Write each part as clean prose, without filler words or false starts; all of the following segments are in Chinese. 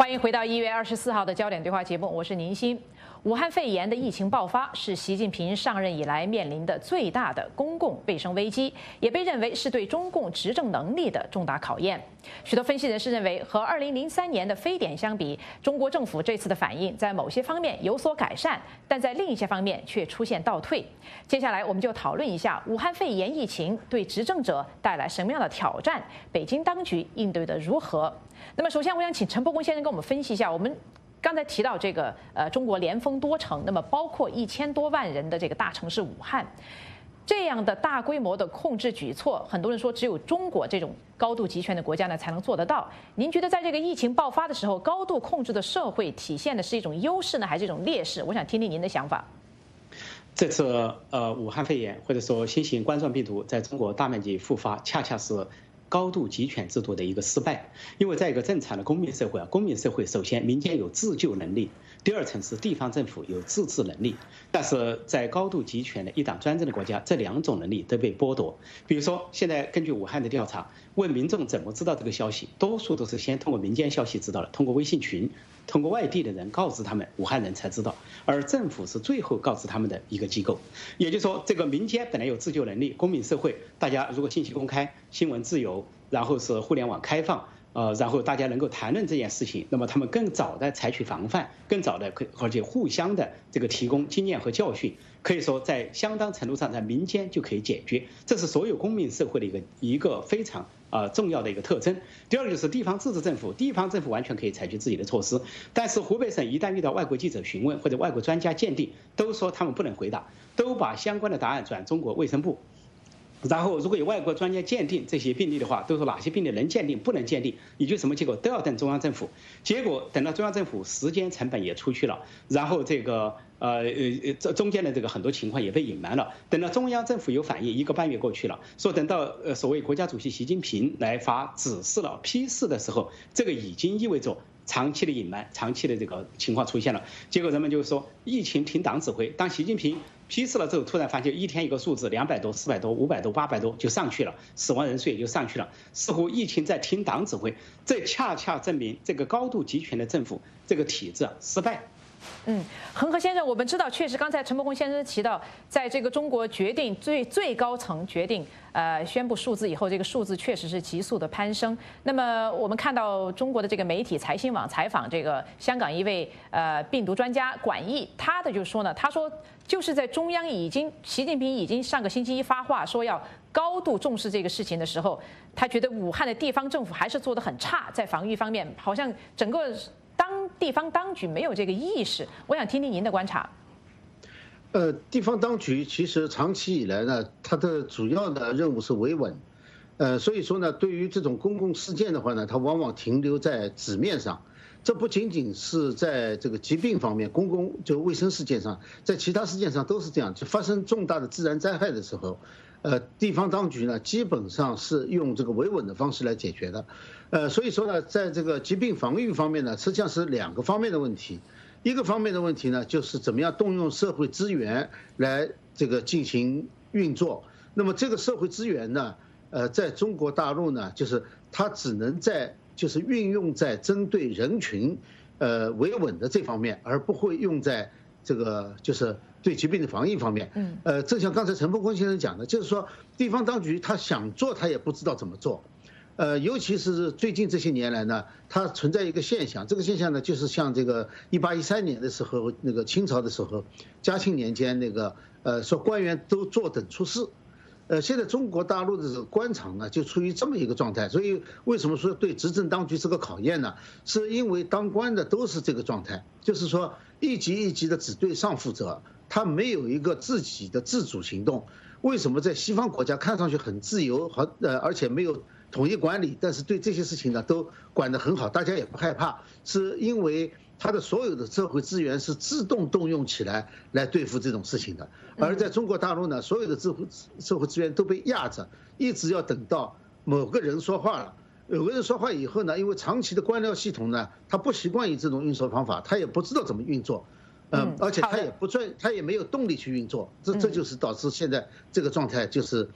欢迎回到1月24号的焦点对话节目，我是宁鑫。武汉肺炎的疫情爆发是习近平上任以来面临的最大的公共卫生危机，也被认为是对中共执政能力的重大考验。许多分析人士认为，和2003年的非典相比，中国政府这次的反应在某些方面有所改善，但在另一些方面却出现倒退。接下来我们就讨论一下武汉肺炎疫情对执政者带来什么样的挑战，北京当局应对的如何？那么，首先我想请陈伯公先生跟我们分析一下，我们刚才提到这个中国连封多城，那么包括1000多万人的这个大城市武汉，这样的大规模的控制举措，很多人说只有中国这种高度集权的国家呢才能做得到。您觉得在这个疫情爆发的时候，高度控制的社会体现的是一种优势呢，还是一种劣势？我想听听您的想法。 这次武汉肺炎或者说新型冠状病毒在中国大面积复发，恰恰是高度集权制度的一个失败。因为在一个正常的公民社会公民社会首先民间有自救能力，第二层是地方政府有自治能力。但是在高度集权的一党专政的国家，这两种能力都被剥夺。比如说，现在根据武汉的调查，问民众怎么知道这个消息，多数都是先通过民间消息知道了，通过微信群，通过外地的人告知他们，武汉人才知道，而政府是最后告知他们的一个机构。也就是说，这个民间本来有自救能力，公民社会大家如果信息公开、新闻自由，然后是互联网开放，然后大家能够谈论这件事情，那么他们更早的采取防范，更早的而且互相的这个提供经验和教训，可以说在相当程度上在民间就可以解决，这是所有公民社会的一个非常重要的一个特征。第二个就是地方自治政府，地方政府完全可以采取自己的措施，但是湖北省一旦遇到外国记者询问或者外国专家鉴定，都说他们不能回答，都把相关的答案转中国卫生部。然后，如果有外国专家鉴定这些病例的话，都说哪些病例能鉴定，不能鉴定，以及什么结果都要等中央政府。结果等到中央政府，时间成本也出去了，然后这个这中间的这个很多情况也被隐瞒了。等到中央政府有反应，1个半月过去了，说等到所谓国家主席习近平来发指示了、批示的时候，这个已经意味着长期的隐瞒、长期的这个情况出现了。结果人们就说，疫情听党指挥，当习近平批示了之后，突然发现一天一个数字，200多、400多、500多、800多就上去了，死亡人数也就上去了，似乎疫情在听党指挥。这恰恰证明这个高度集权的政府这个体制失败。 恒河先生，我们知道，确实刚才陈伯公先生提到，在这个中国决定最高层决定宣布数字以后，这个数字确实是急速的攀升。那么我们看到中国的这个媒体财新网采访这个香港一位病毒专家管毅，他的就说呢，他说就是在中央习近平已经上个星期一发话说要高度重视这个事情的时候，他觉得武汉的地方政府还是做得很差，在防御方面好像整个地方当局没有这个意识。我想听听您的观察。 地方当局其实长期以来呢，它的主要的任务是维稳，所以说呢，对于这种公共事件的话呢，它往往停留在纸面上。这不仅仅是在这个疾病方面、就卫生事件上，在其他事件上都是这样。就发生重大的自然灾害的时候，地方当局呢，基本上是用这个维稳的方式来解决的。所以说呢，在这个疾病防御方面呢，实际上是2个方面的问题。一个方面的问题呢，就是怎么样动用社会资源来这个进行运作。那么这个社会资源呢，在中国大陆呢，就是它只能就是运用在针对人群维稳的这方面，而不会用在这个就是对疾病的防疫方面。正像刚才陈伯公先生讲的，就是说地方当局他想做，他也不知道怎么做。尤其是最近这些年来呢，它存在一个现象，这个现象呢，就是像这个1813年的时候，那个清朝的时候，嘉庆年间那个说官员都坐等出事。现在中国大陆的这个官场呢，就处于这么一个状态。所以为什么说对执政当局是个考验呢？是因为当官的都是这个状态，就是说一级一级的只对上负责，他没有一个自己的自主行动。为什么在西方国家看上去很自由而且没有统一管理，但是对这些事情呢都管得很好，大家也不害怕，是因为它的所有的社会资源是自动动用起来对付这种事情的。而在中国大陆呢，所有的社会资源都被压着，一直要等到某个人说话了。有个人说话以后呢，因为长期的官僚系统呢，他不习惯于这种运作方法，他也不知道怎么运作。而且他也没有动力去运作，这就是导致现在这个状态，就是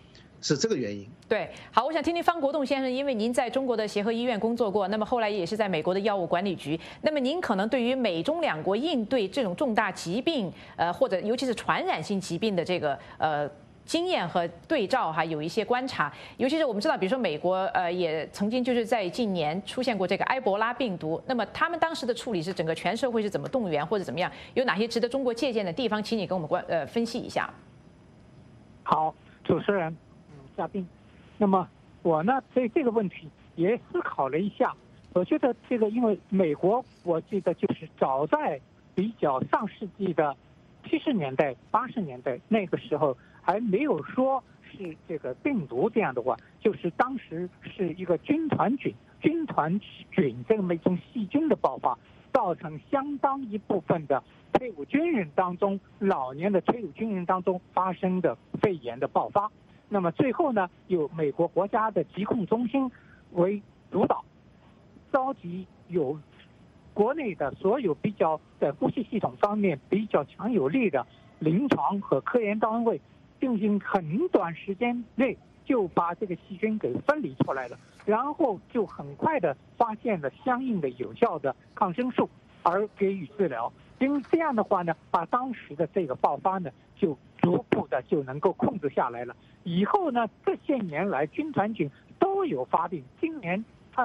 是这个原因。 对，好，我想听听方国栋先生，因为您在中国的协和医院工作过，那么后来也是在美国的药物管理局，那么您可能对于美中两国应对这种重大疾病，或者尤其是传染性疾病的这个经验和对照还有一些观察，尤其是我们知道，比如说美国也曾经就是在近年出现过这个埃博拉病毒，那么他们当时的处理是整个全社会是怎么动员或者怎么样，有哪些值得中国借鉴的地方，请你跟我们分析一下。 好，主持人，嘉宾，那么我呢对这个问题也思考了一下，我觉得这个因为美国，我记得就是早在比较上世纪的70年代、80年代那个时候。还没有说是这个病毒这样的话，就是当时是一个军团菌这么一种细菌的爆发，造成相当一部分的退伍军人当中，老年的退伍军人当中发生的肺炎的爆发。那么最后呢，由美国国家的疾控中心为主导，召集有国内的所有比较在呼吸系统方面比较强有力的临床和科研单位。进行很短时间内就把这个细菌给分离出来了，然后就很快的发现了相应的有效的抗生素，而给予治疗。因为这样的话呢，把当时的这个爆发呢，就逐步的就能够控制下来了。以后呢，这些年来军团菌都有发病，今年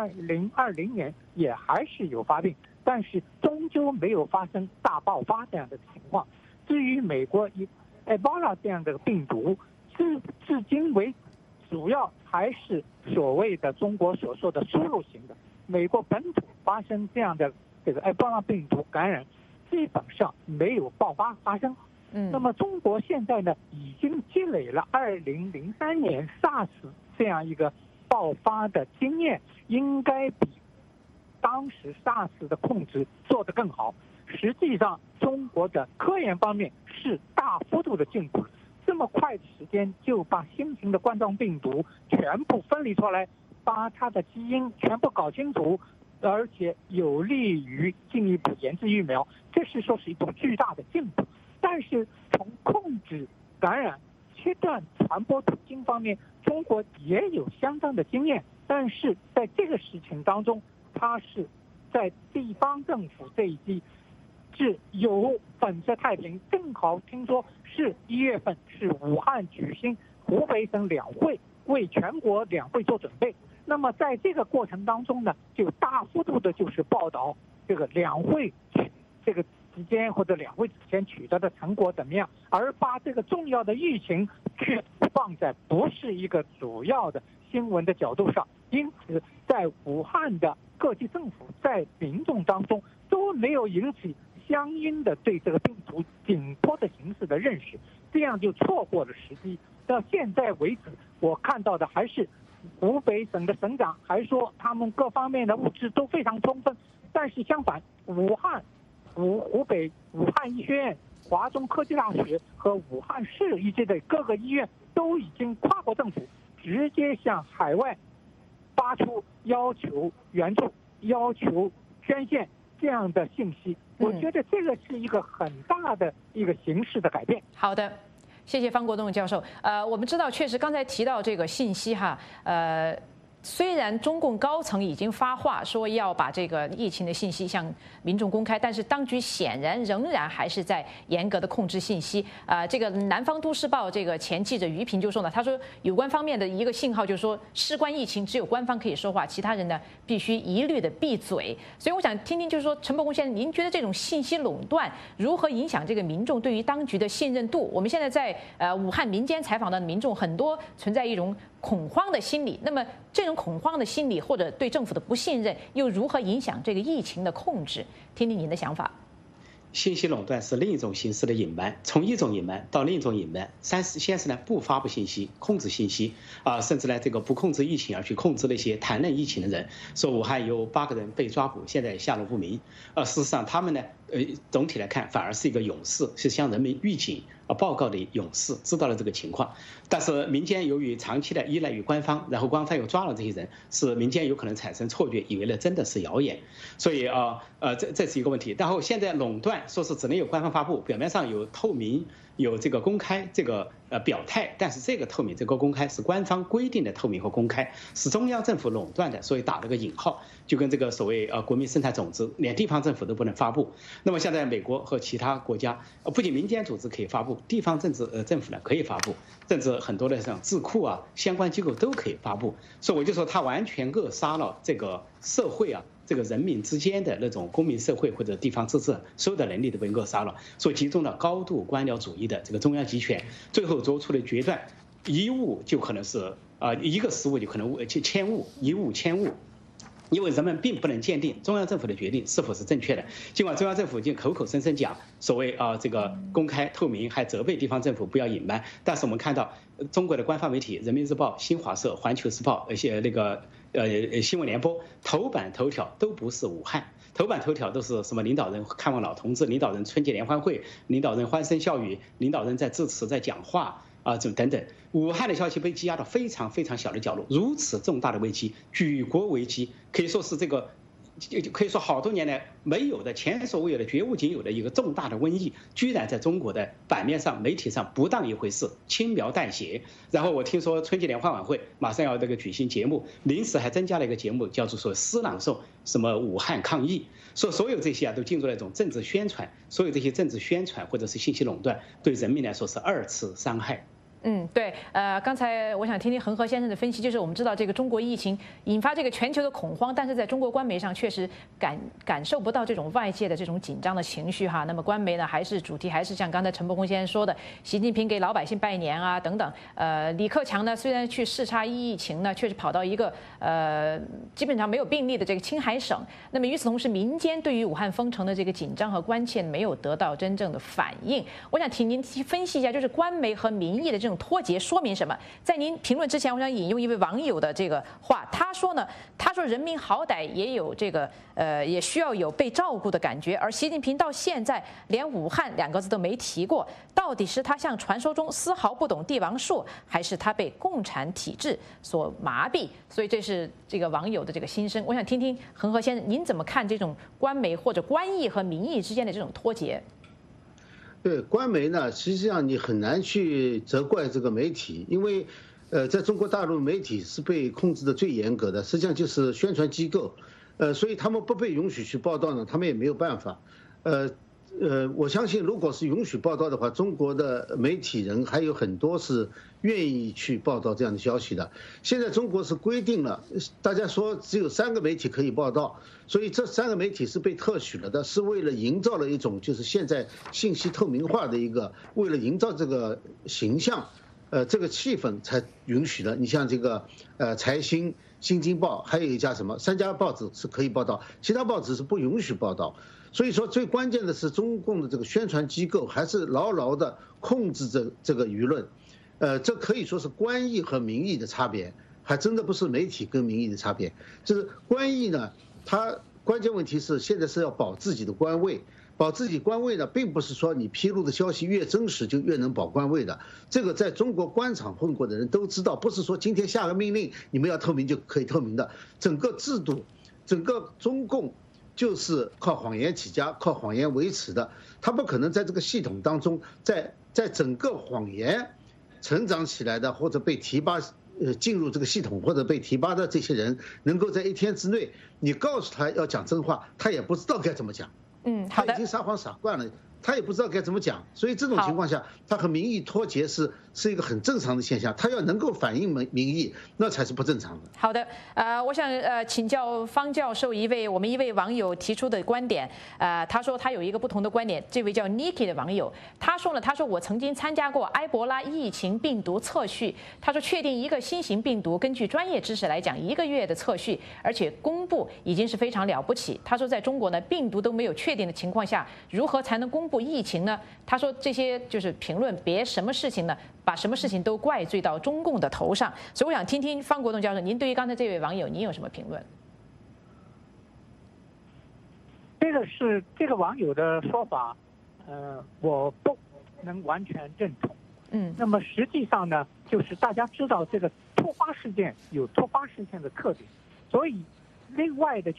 2020年也还是有发病，但是终究没有发生大爆发这样的情况。至于美国埃博拉这样的病毒，至今为主要还是所谓的中国所说的输入型的。美国本土发生这样的这个埃博拉病毒感染，基本上没有爆发发生。那么中国现在呢，已经积累了2003年 SARS 这样一个爆发的经验，应该比当时 SARS 的控制做得更好。实际上，中国的科研方面是大幅度的进步，这么快的时间就把新型的冠状病毒全部分离出来，把它的基因全部搞清楚，而且有利于进一步研制疫苗，这是说是一种巨大的进步。但是从控制感染、切断传播途径方面，中国也有相当的经验，但是在这个事情当中，它是在地方政府这一级。是有本着太平，正好听说是1月份是武汉举行湖北省两会，为全国两会做准备。那么在这个过程当中呢，就大幅度的就是报道这个两会这个之间或者两会之前取得的成果怎么样，而把这个重要的疫情却放在不是一个主要的新闻的角度上。因此，在武汉的各级政府在民众当中都没有引起相应的对这个病毒紧迫的形势的认识，这样就错过了时机。到现在为止，我看到的还是湖北省的省长还说他们各方面的物质都非常充分，但是相反，湖北武汉医学院、华中科技大学和武汉市以及的各个医院都已经跨国政府直接向海外发出要求援助、要求捐献这样的信息。我觉得这个是一个很大的一个形势的改变。 好的，谢谢方国栋教授。我们知道，确实刚才提到这个信息哈，虽然中共高层已经发话说要把这个疫情的信息向民众公开，但是当局显然仍然还是在严格的控制信息。这个南方都市报这个前记者于平就说呢，他说有关方面的一个信号就是说，事关疫情，只有官方可以说话，其他人呢必须一律的闭嘴。所以我想听听，就是说陈伯公先生，您觉得这种信息垄断如何影响这个民众对于当局的信任度？我们现在在武汉民间采访的民众很多存在一种恐慌的心理，那么这种恐慌的心理或者对政府的不信任，又如何影响这个疫情的控制？听听您的想法。 信息垄断是另一种形式的隐瞒，从一种隐瞒到另一种隐瞒。先是呢不发布信息，控制信息甚至呢这个不控制疫情而去控制那些谈论疫情的人，说武汉有8个人被抓捕，现在下落不明。事实上他们呢总体来看反而是一个勇士，是向人民预警报告的勇士，知道了这个情况。但是民间由于长期的依赖于官方，然后官方又抓了这些人，使民间有可能产生错觉，以为呢真的是谣言。所以这是一个问题。然后现在垄断说是只能有官方发布，表面上有透明有这个公开这个表态，但是这个透明这个公开是官方规定的透明和公开，是中央政府垄断的，所以打了个引号，就跟这个所谓国民生态种子，连地方政府都不能发布。那么现在美国和其他国家，不仅民间组织可以发布，地方政府呢可以发布，甚至很多的像智库啊相关机构都可以发布。所以我就说它完全扼杀了这个社会啊。这个人民之间的那种公民社会或者地方自治所有的能力都被扼杀了，所以集中了高度官僚主义的这个中央集权，最后做出的决断，一误就可能是一个失误就可能千误，一误千误。因为人们并不能鉴定中央政府的决定是否是正确的，尽管中央政府已经口口声声讲所谓这个公开透明，还责备地方政府不要隐瞒，但是我们看到中国的官方媒体《人民日报》、新华社、环球时报、那个新闻联播头版头条都不是武汉，头版头条都是什么领导人看望老同志，领导人春节联欢会，领导人欢声笑语，领导人在致辞在讲话。这等等，武汉的消息被积压到非常非常小的角落，如此重大的危机，举国危机，可以说是这个，可以说好多年来没有的、前所未有的、绝无仅有的一个重大的瘟疫，居然在中国的版面上、媒体上不当一回事，轻描淡写。然后我听说春节联欢晚会马上要这个举行节目，临时还增加了一个节目，叫做说诗朗诵什么武汉抗疫。所有这些都进入了一种政治宣传，所有这些政治宣传或者是信息垄断，对人民来说是二次伤害。 对，刚才我想听听恒河先生的分析，就是我们知道这个中国疫情引发这个全球的恐慌，但是在中国官媒上确实感受不到这种外界的这种紧张的情绪哈。那么官媒呢，还是主题还是像刚才陈伯公先生说的，习近平给老百姓拜年啊等等。李克强呢，虽然去视察疫情呢，确实跑到一个基本上没有病例的这个青海省。那么与此同时，民间对于武汉封城的这个紧张和关切没有得到真正的反应。我想请您分析一下，就是官媒和民意的这种脱节说明什么？在您评论之前，我想引用一位网友的这个话，他说人民好歹也有这个也需要有被照顾的感觉，而习近平到现在连武汉2个字都没提过，到底是他像传说中丝毫不懂帝王术，还是他被共产体制所麻痹？所以这是这个网友的这个心声。我想听听恒河先生，您怎么看这种官媒或者官意和民意之间的这种脱节？ 对官媒呢，实际上你很难去责怪这个媒体，因为，在中国大陆媒体是被控制的最严格的，实际上就是宣传机构，所以他们不被允许去报道呢，他们也没有办法，我相信如果是允许报道的话，中国的媒体人还有很多是愿意去报道这样的消息的。现在中国是规定了，大家说只有3个媒体可以报道，所以这3个媒体是被特许了的，是为了营造了一种就是现在信息透明化的一个，为了营造这个形象，这个气氛才允许的。你像这个财新、新京报，还有一家什么3家报纸是可以报道，其他报纸是不允许报道。所以说，最关键的是中共的这个宣传机构还是牢牢地控制着这个舆论，这可以说是官意和民意的差别，还真的不是媒体跟民意的差别。就是官意呢，它关键问题是现在是要保自己的官位，保自己官位呢，并不是说你披露的消息越真实就越能保官位的。这个在中国官场混过的人都知道，不是说今天下个命令你们要透明就可以透明的。整个制度，整个中共就是靠谎言起家，靠谎言维持的。他不可能在这个系统当中，在整个谎言成长起来的，或者被提拔进入这个系统或者被提拔的这些人，能够在1天之内，你告诉他要讲真话，他也不知道该怎么讲。 好的， 他已经撒谎撒惯了，他也不知道该怎么讲，所以这种情况下，他和民意脱节是一个很正常的现象。他要能够反映民意，那才是不正常的。 好的，我想请教方教授我们一位网友提出的观点，他说他有一个不同的观点。这位叫 Niki 的网友，他说我曾经参加过埃博拉疫情病毒测序，他说确定一个新型病毒，根据专业知识来讲，1个月的测序，而且公布已经是非常了不起。他说在中国呢，病毒都没有确定的情况下，如何才能公布疫情呢？他说这些就是评论，别什么事情呢，把什么事情都怪罪到中共的头上。所以我想听听方国栋教授，您对于刚才这位网友，您有什么评论？ 这个网友的说法，我不能完全认同。那么实际上呢，就是大家知道这个突发事件有突发事件的特点，所以另外的就是说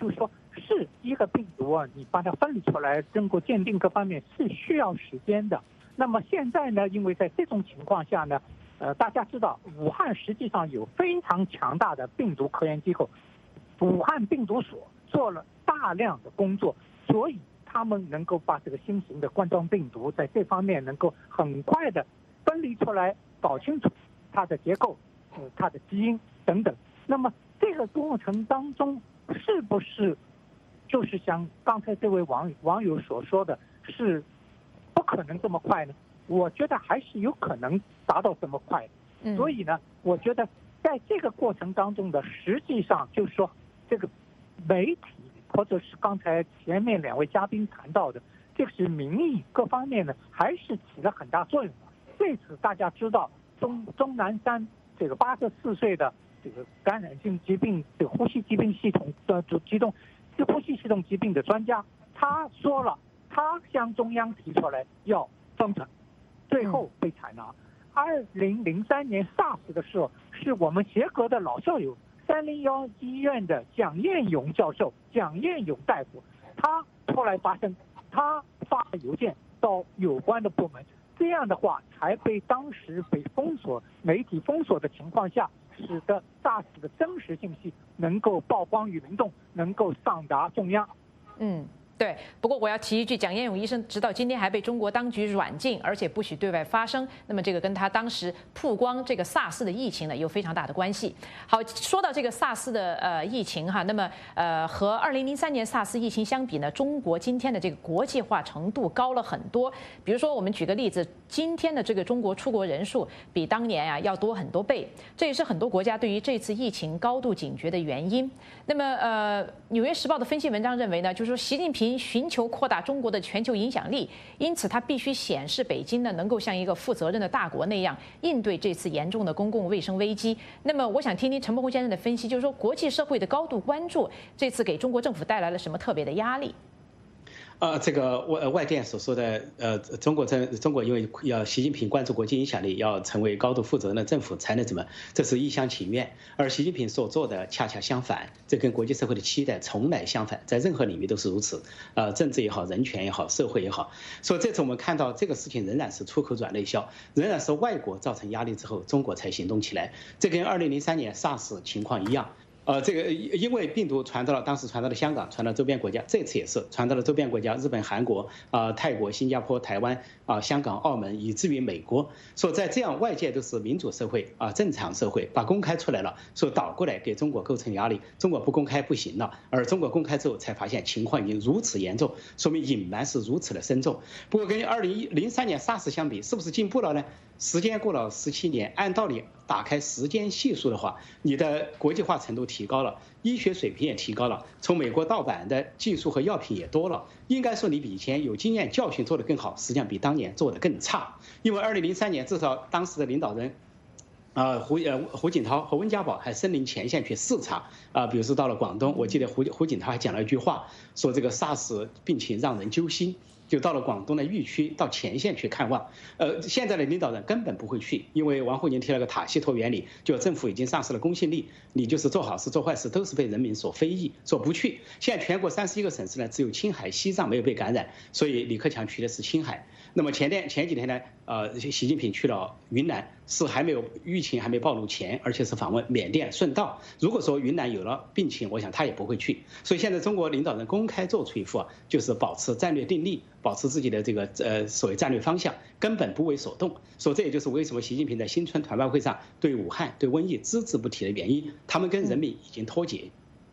是一个病毒啊，你把它分离出来，经过鉴定各方面是需要时间的。那么现在呢，因为在这种情况下呢，大家知道武汉实际上有非常强大的病毒科研机构，武汉病毒所做了大量的工作，所以他们能够把这个新型的冠状病毒在这方面能够很快的分离出来，搞清楚它的结构、它的基因等等。那么这个过程当中，是不是就是像刚才这位网友所说的，是不可能这么快呢？我觉得还是有可能达到这么快。所以呢，我觉得在这个过程当中的，实际上就是说，这个媒体或者是刚才前面2位嘉宾谈到的，这个是民意各方面呢，还是起了很大作用的。这次大家知道，钟南山这个84岁的这个感染性疾病、这个呼吸疾病系统的呼吸系统疾病的专家，他说了，他向中央提出来要封城，最后被采纳。2003年 SARS 的时候，是我们协和的老校友301医院的蒋彦勇教授、蒋彦勇大夫，他后来发生，他发了邮件到有关的部门，这样的话才被当时被封锁、媒体封锁的情况下，使得 SARS 的真实信息能够曝光于民众，能够上达中央。 对，不过我要提一句，蒋彦勇医生直到今天还被中国当局软禁，而且不许对外发声。那么这个跟他当时曝光这个 SARS 的疫情呢有非常大的关系。好，说到这个 SARS 的疫情哈，那么和2003年 SARS 疫情相比呢，中国今天的这个国际化程度高了很多。比如说我们举个例子，今天的这个中国出国人数比当年要多很多倍，这也是很多国家对于这次疫情高度警觉的原因。那么《纽约时报》的分析文章认为呢，就是说习近平寻求扩大中国的全球影响力，因此他必须显示北京呢能够像一个负责任的大国那样应对这次严重的公共卫生危机。那么我想听听陈伯宏先生的分析，就是说国际社会的高度关注这次给中国政府带来了什么特别的压力？ 这个外电所说的中国因为要习近平关注国际影响力，要成为高度负责任的政府才能怎么，这是一厢情愿。而习近平所做的恰恰相反，这跟国际社会的期待从来相反，在任何领域都是如此。政治也好，人权也好，社会也好。所以这次我们看到这个事情仍然是出口转内销，仍然是外国造成压力之后，中国才行动起来。这跟2003年 SARS 情况一样。这个因为病毒当时传到了香港，传到周边国家，这次也是传到了周边国家，日本、韩国、泰国、新加坡、台湾、香港、澳门，以至于美国。说在这样外界都是民主社会正常社会，把公开出来了，说倒过来给中国构成压力，中国不公开不行了，而中国公开之后才发现情况已经如此严重，说明隐瞒是如此的深重。不过跟2003年 SARS 相比，是不是进步了呢？时间过了17年，按道理打开时间系数的话，你的国际化程度提高了，医学水平也提高了，从美国盗版的技术和药品也多了，应该说你比以前有经验教训做得更好，实际上比当年做得更差。因为2003年至少当时的领导人胡锦涛和温家宝还身临前线去视察比如说到了广东，我记得胡锦涛还讲了一句话，说这个 SARS 病情让人揪心。就到了广东的疫区，到前线去看望。现在的领导人根本不会去，因为王沪宁提了个塔西佗原理，就政府已经丧失了公信力，你就是做好事做坏事都是被人民所非议，所不去。现在全国31个省市呢，只有青海、西藏没有被感染，所以李克强去的是青海。那么前几天呢，习近平去了云南，是疫情还没暴露前，而且是访问缅甸顺道。如果说云南有了病情，我想他也不会去。所以现在中国领导人公开做出一副就是保持战略定力，保持自己的这个所谓战略方向，根本不为所动。所以这也就是为什么习近平在新春团拜会上对武汉、对瘟疫只字不提的原因，他们跟人民已经脱节。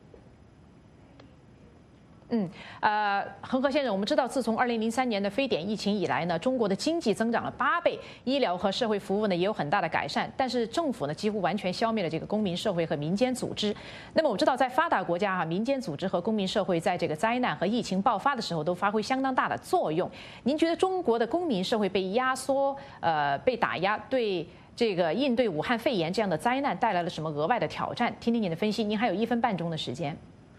恒河先生，我们知道，自从2003年的非典疫情以来呢，中国的经济增长了8倍，医疗和社会服务呢也有很大的改善，但是政府呢几乎完全消灭了这个公民社会和民间组织。那么我们知道，在发达国家民间组织和公民社会在这个灾难和疫情爆发的时候都发挥相当大的作用。您觉得中国的公民社会被压缩、被打压，对这个应对武汉肺炎这样的灾难带来了什么额外的挑战？听听您的分析。您还有1分半钟的时间。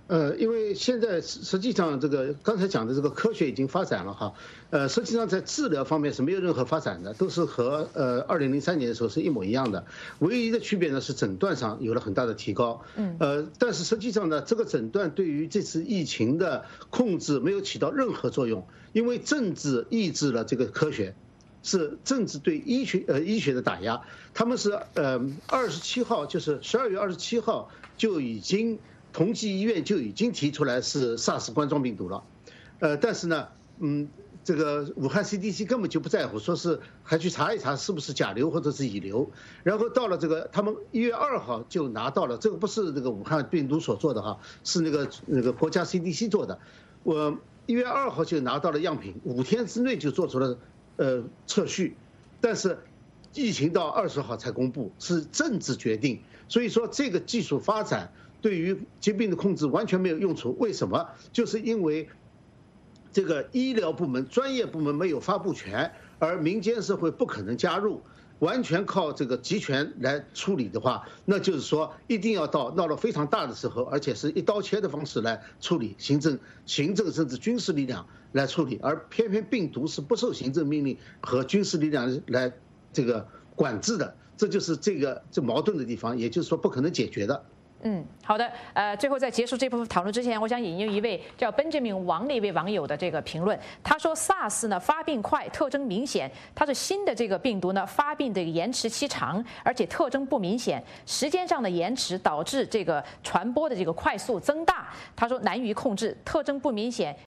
因为现在实际上这个刚才讲的这个科学已经发展了哈，实际上在治疗方面是没有任何发展的，都是和2003年的时候是一模一样的，唯一的区别呢是诊断上有了很大的提高，但是实际上呢，这个诊断对于这次疫情的控制没有起到任何作用，因为政治抑制了这个科学。是政治对医学的打压，他们是27号，就是12月27号就已经同济医院就已经提出来是 SARS 冠状病毒了，但是呢，这个武汉 CDC 根本就不在乎，说是还去查一查是不是甲流或者是乙流，然后到了这个他们1月2号就拿到了，这个不是这个武汉病毒所做的哈，是那个国家 CDC 做的，我1月2号就拿到了样品，5天之内就做出了。测序，但是疫情到20号才公布，是政治决定。所以说这个技术发展对于疾病的控制完全没有用处。为什么？就是因为这个医疗部门、专业部门没有发布权，而民间社会不可能加入。完全靠这个集权来处理的话，那就是说一定要到闹了非常大的时候，而且是一刀切的方式来处理，行政甚至军事力量来处理，而偏偏病毒是不受行政命令和军事力量来这个管制的，这就是这矛盾的地方，也就是说不可能解决的。 好的，最后在结束这部分讨论之前，我想引用一位叫 Benjamin 王的一位网友的这个评论，他说 SARS 呢发病快，特征明显，它是新的这个病毒呢发病的延迟期长，而且特征不明显，时间上的延迟导致这个传播的这个快速增大。他说难于控制，特征不明显，